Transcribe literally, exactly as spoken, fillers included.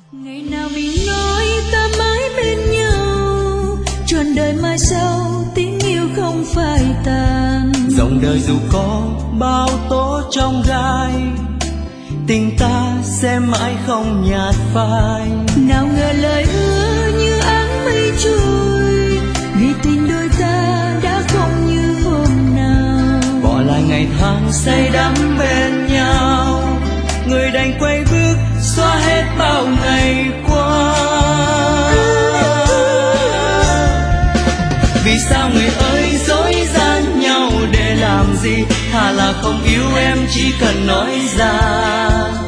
Ngày nào mình nói ta mãi bên nhau, trọn đời mai sau tình yêu không phai tàn. Dòng đời dù có bao tố trong gai, tình ta sẽ mãi không nhạt phai. Nào ngờ lời hứa như áng mây trôi, vì tình đôi ta đã không như hôm nào. Bỏ lại ngày tháng say đắm bên nhau, người đành quay bước xóa hết bao ngày qua. Vì sao người ơi dối gian nhau để làm gì? Thà là không yêu em chỉ cần nói ra.